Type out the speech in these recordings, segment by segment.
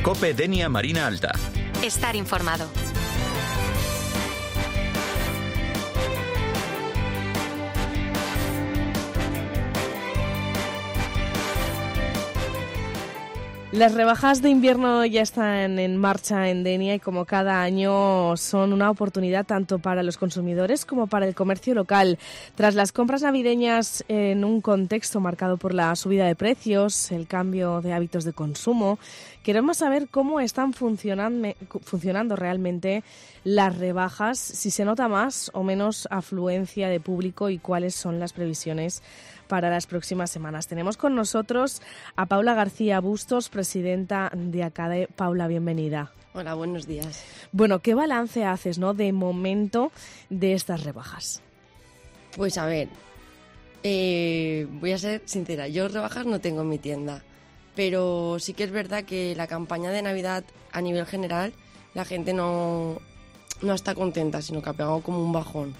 COPE Denia Marina Alta. Estar informado. Las rebajas de invierno ya están en marcha en Denia y como cada año son una oportunidad tanto para los consumidores como para el comercio local. Tras las compras navideñas en un contexto marcado por la subida de precios, el cambio de hábitos de consumo, queremos saber cómo están funcionando realmente las rebajas, si se nota más o menos afluencia de público y cuáles son las previsiones para las próximas semanas. Tenemos con nosotros a Paula García Bustos, presidenta de ACADE. Paula, bienvenida. Hola, buenos días. Bueno, ¿qué balance haces, de momento de estas rebajas? Pues a ver, voy a ser sincera, yo rebajas no tengo en mi tienda, pero sí que es verdad que la campaña de Navidad a nivel general, la gente no está contenta, sino que ha pegado como un bajón.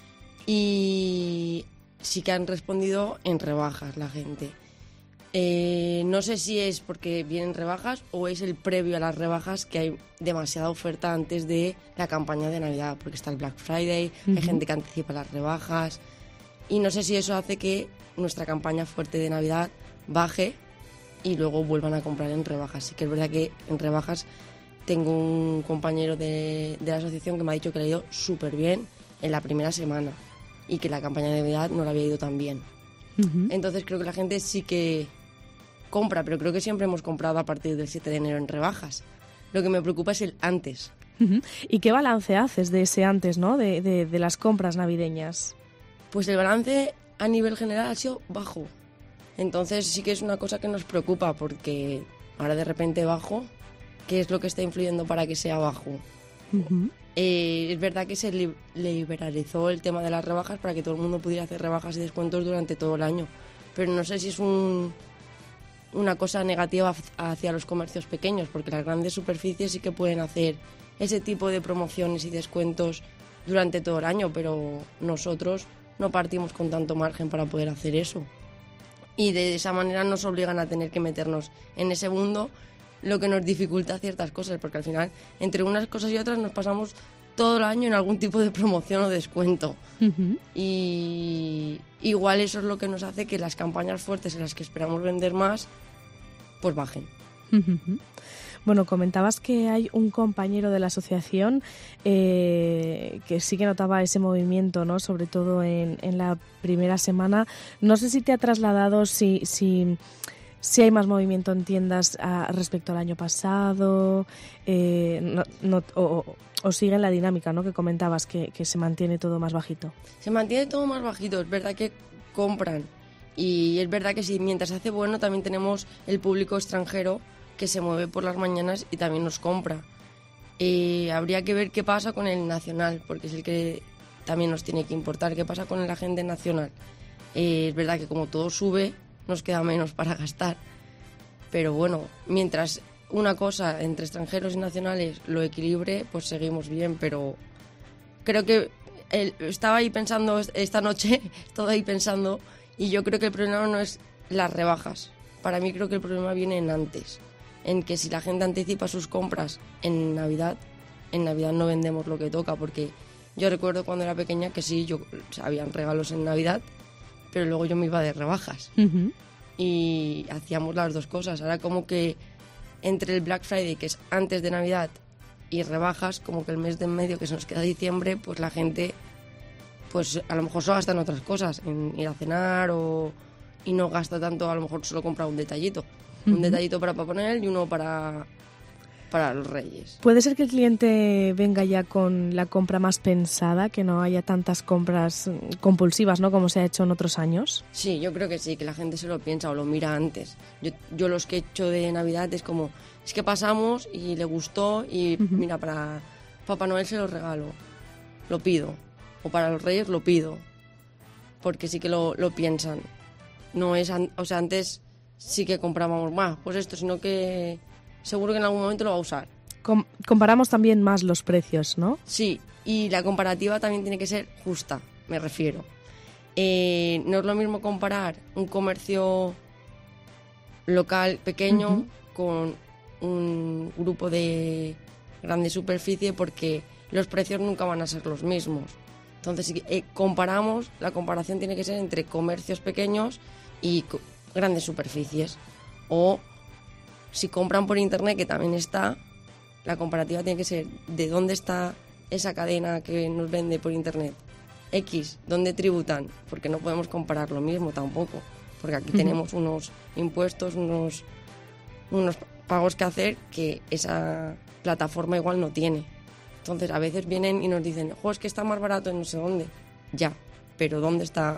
Y sí que han respondido en rebajas la gente. No sé si es porque vienen rebajas o es el previo a las rebajas, que hay demasiada oferta antes de la campaña de Navidad, porque está el Black Friday, hay gente que anticipa las rebajas, y no sé si eso hace que nuestra campaña fuerte de Navidad baje y luego vuelvan a comprar en rebajas. Sí que es verdad que en rebajas tengo un compañero de la asociación que me ha dicho que le ha ido súper bien en la primera semana y que la campaña de Navidad no le había ido tan bien. Entonces creo que la gente sí que compra, pero creo que siempre hemos comprado a partir del 7 de enero en rebajas. Lo que me preocupa es el antes. ¿Y qué balance haces de ese antes, de las compras navideñas? Pues el balance a nivel general ha sido bajo. Entonces sí que es una cosa que nos preocupa, porque ahora de repente bajo, ¿qué es lo que está influyendo para que sea bajo? Es verdad que se liberalizó el tema de las rebajas para que todo el mundo pudiera hacer rebajas y descuentos durante todo el año, pero no sé si es una cosa negativa hacia los comercios pequeños, porque las grandes superficies sí que pueden hacer ese tipo de promociones y descuentos durante todo el año, pero nosotros no partimos con tanto margen para poder hacer eso, y de esa manera nos obligan a tener que meternos en ese mundo, lo que nos dificulta ciertas cosas, porque al final, entre unas cosas y otras, nos pasamos todo el año en algún tipo de promoción o descuento. Y igual eso es lo que nos hace que las campañas fuertes en las que esperamos vender más, pues bajen. Bueno, comentabas que hay un compañero de la asociación que sí que notaba ese movimiento, sobre todo en la primera semana. No sé si te ha trasladado si hay más movimiento en tiendas respecto al año pasado, o sigue la dinámica, que comentabas, que se mantiene todo más bajito. Se mantiene todo más bajito, es verdad que compran, y es verdad que si mientras hace bueno también tenemos el público extranjero que se mueve por las mañanas y también nos compra. Habría que ver qué pasa con el nacional, porque es el que también nos tiene que importar, qué pasa con el agente nacional. Es verdad que como todo sube, nos queda menos para gastar, pero bueno, mientras una cosa entre extranjeros y nacionales lo equilibre, pues seguimos bien. Pero creo que estaba ahí pensando esta noche, y yo creo que el problema no es las rebajas. Para mí creo que el problema viene en antes, en que si la gente anticipa sus compras en Navidad no vendemos lo que toca, porque yo recuerdo cuando era pequeña que sí, habían regalos en Navidad, pero luego yo me iba de rebajas y hacíamos las dos cosas. Ahora como que entre el Black Friday, que es antes de Navidad, y rebajas, como que el mes de en medio, que se nos queda diciembre, pues la gente pues a lo mejor solo gasta en otras cosas, en ir a cenar, y no gasta tanto, a lo mejor solo compra un detallito. Un detallito para Papá Noel y uno para los Reyes. ¿Puede ser que el cliente venga ya con la compra más pensada, que no haya tantas compras compulsivas, como se ha hecho en otros años? Sí, yo creo que sí, que la gente se lo piensa o lo mira antes. Yo los que he hecho de Navidad es como, es que pasamos y le gustó y mira, para Papá Noel se lo regalo, lo pido. O para los Reyes lo pido, porque sí que lo piensan. No es, antes sí que comprábamos más, pues esto, sino que seguro que en algún momento lo va a usar. Comparamos también más los precios, ¿no? Sí, y la comparativa también tiene que ser justa, me refiero. No es lo mismo comparar un comercio local pequeño con un grupo de grande superficie porque los precios nunca van a ser los mismos. Entonces, si comparamos, la comparación tiene que ser entre comercios pequeños y grandes superficies. O si compran por internet, que también está, la comparativa tiene que ser de dónde está esa cadena que nos vende por internet. X, ¿dónde tributan? Porque no podemos comparar lo mismo tampoco. Porque aquí tenemos unos impuestos, unos pagos que hacer que esa plataforma igual no tiene. Entonces a veces vienen y nos dicen, es que está más barato en no sé dónde. Ya, pero ¿dónde está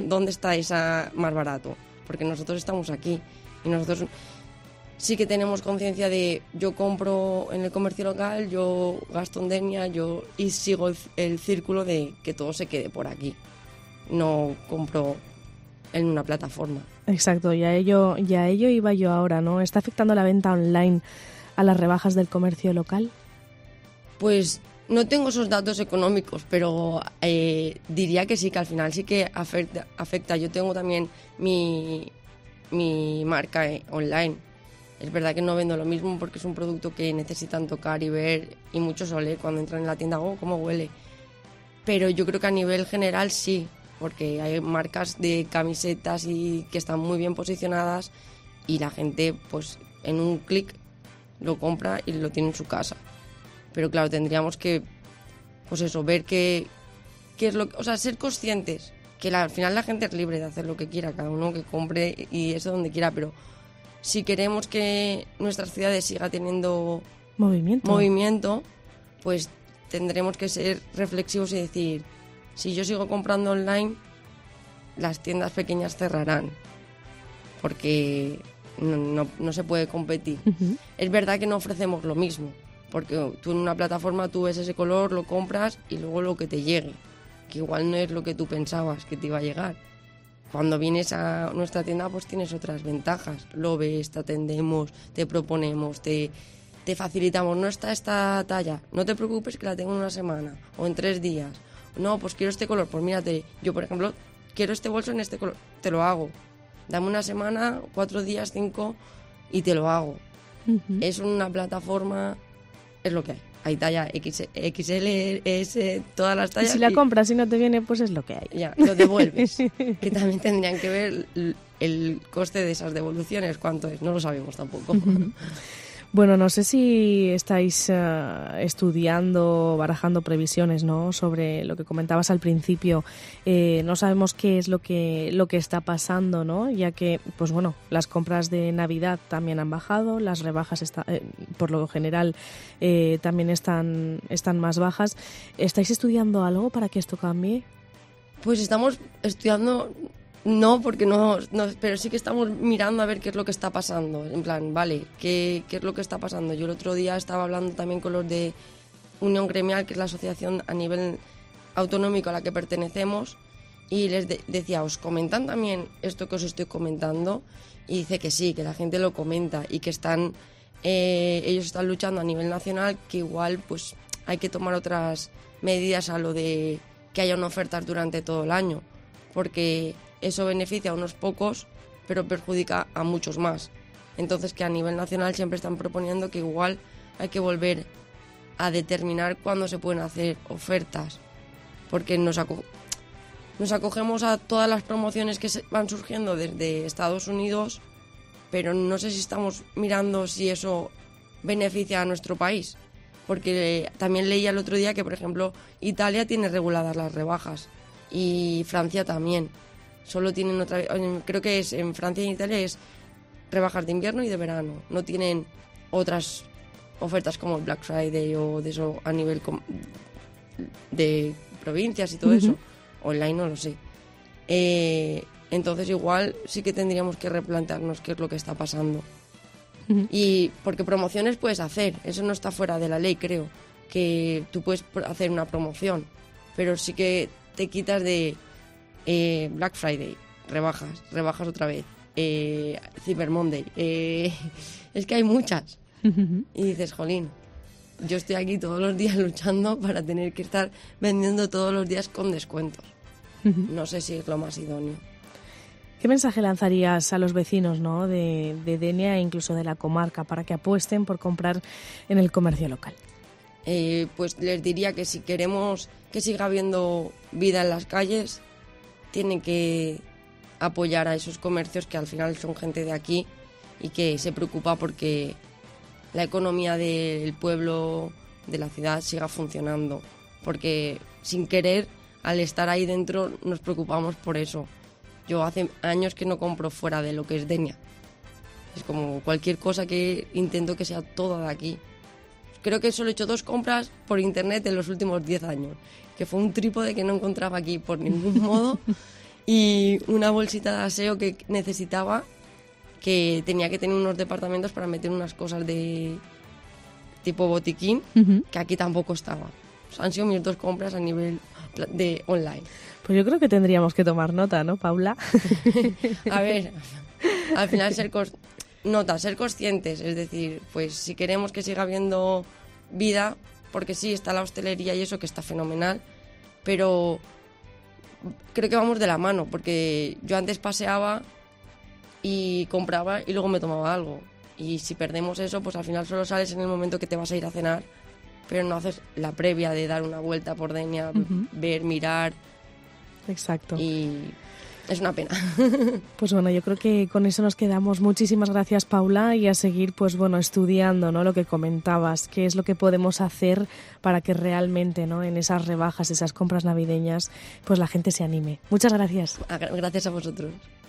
esa más barato? Porque nosotros estamos aquí y nosotros sí que tenemos conciencia de yo compro en el comercio local, yo gasto en Denia, y sigo el círculo de que todo se quede por aquí. No compro en una plataforma. Exacto, y a ello iba yo ahora, ¿no? ¿Está afectando la venta online a las rebajas del comercio local? Pues no tengo esos datos económicos, pero diría que sí, que al final sí que afecta. Yo tengo también mi marca online. Es verdad que no vendo lo mismo porque es un producto que necesitan tocar y ver, y muchos oler cuando entran en la tienda, cómo huele. Pero yo creo que a nivel general sí, porque hay marcas de camisetas y que están muy bien posicionadas y la gente pues en un clic lo compra y lo tiene en su casa. Pero claro, tendríamos que pues eso, ver qué es lo que, o sea, ser conscientes que al final la gente es libre de hacer lo que quiera, cada uno que compre y eso donde quiera, pero si queremos que nuestras ciudades siga teniendo movimiento, pues tendremos que ser reflexivos y decir, si yo sigo comprando online, las tiendas pequeñas cerrarán, porque no se puede competir. Uh-huh. Es verdad que no ofrecemos lo mismo, porque tú en una plataforma tú ves ese color, lo compras y luego lo que te llegue, que igual no es lo que tú pensabas que te iba a llegar. Cuando vienes a nuestra tienda pues tienes otras ventajas, lo ves, te atendemos, te proponemos, te facilitamos, no está esta talla, no te preocupes que la tengo en una semana o en 3 días. No, pues quiero este color, pues mírate, yo por ejemplo quiero este bolso en este color, te lo hago. Dame una semana, 4 días, 5 y te lo hago. Uh-huh. Es una plataforma, es lo que hay. Hay talla XL, S, todas las tallas. Y si la compras y no te viene, pues es lo que hay. Ya, lo devuelves. Que también tendrían que ver el coste de esas devoluciones, cuánto es, no lo sabemos tampoco. Uh-huh. Bueno, no sé si estáis estudiando, barajando previsiones, ¿no? Sobre lo que comentabas al principio. No sabemos qué es lo que está pasando, ¿no? Ya que, pues bueno, las compras de Navidad también han bajado, las rebajas por lo general también están más bajas. ¿Estáis estudiando algo para que esto cambie? Pues estamos estudiando. No, porque no, pero sí que estamos mirando a ver qué es lo que está pasando. En plan, vale, ¿qué es lo que está pasando? Yo el otro día estaba hablando también con los de Unión Gremial, que es la asociación a nivel autonómico a la que pertenecemos, y les decía, ¿os comentan también esto que os estoy comentando? Y dice que sí, que la gente lo comenta y que ellos están luchando a nivel nacional, que igual pues hay que tomar otras medidas a lo de que haya ofertas durante todo el año, porque eso beneficia a unos pocos, pero perjudica a muchos más. Entonces, que a nivel nacional siempre están proponiendo que igual hay que volver a determinar cuándo se pueden hacer ofertas, porque nos acogemos a todas las promociones que van surgiendo desde Estados Unidos, pero no sé si estamos mirando si eso beneficia a nuestro país, porque también leía el otro día que, por ejemplo, Italia tiene reguladas las rebajas y Francia también. Solo tienen creo que es en Francia y en Italia es rebajas de invierno y de verano. No tienen otras ofertas como el Black Friday o de eso a nivel de provincias y todo eso. Online no lo sé. Entonces igual sí que tendríamos que replantearnos qué es lo que está pasando. Y porque promociones puedes hacer, eso no está fuera de la ley, creo, que tú puedes hacer una promoción, pero sí que te quitas de Black Friday, rebajas otra vez, Cyber Monday, es que hay muchas. Y dices, jolín, yo estoy aquí todos los días luchando para tener que estar vendiendo todos los días con descuentos. No sé si es lo más idóneo. ¿Qué mensaje lanzarías a los vecinos, ¿no?, de Denia e incluso de la comarca para que apuesten por comprar en el comercio local? Pues les diría que si queremos que siga habiendo vida en las calles, tienen que apoyar a esos comercios que al final son gente de aquí y que se preocupa porque la economía del pueblo, de la ciudad, siga funcionando. Porque sin querer, al estar ahí dentro, nos preocupamos por eso. Yo hace años que no compro fuera de lo que es Denia. Es como cualquier cosa que intento que sea toda de aquí. Creo que solo he hecho 2 compras por internet en los últimos 10 años, que fue un trípode que no encontraba aquí por ningún modo y una bolsita de aseo que necesitaba, que tenía que tener unos departamentos para meter unas cosas de tipo botiquín, que aquí tampoco estaba. O sea, han sido mis 2 compras a nivel de online. Pues yo creo que tendríamos que tomar nota, ¿no, Paula? A ver, al final ser conscientes, es decir, pues si queremos que siga habiendo vida, porque sí, está la hostelería y eso que está fenomenal, pero creo que vamos de la mano, porque yo antes paseaba y compraba y luego me tomaba algo. Y si perdemos eso, pues al final solo sales en el momento que te vas a ir a cenar, pero no haces la previa de dar una vuelta por Denia, ver, mirar. Exacto. Y es una pena. Pues bueno, yo creo que con eso nos quedamos. Muchísimas gracias, Paula, y a seguir, pues bueno, estudiando, ¿no?, lo que comentabas, qué es lo que podemos hacer para que realmente, ¿no?, en esas rebajas, esas compras navideñas, pues la gente se anime. Muchas gracias. Gracias a vosotros.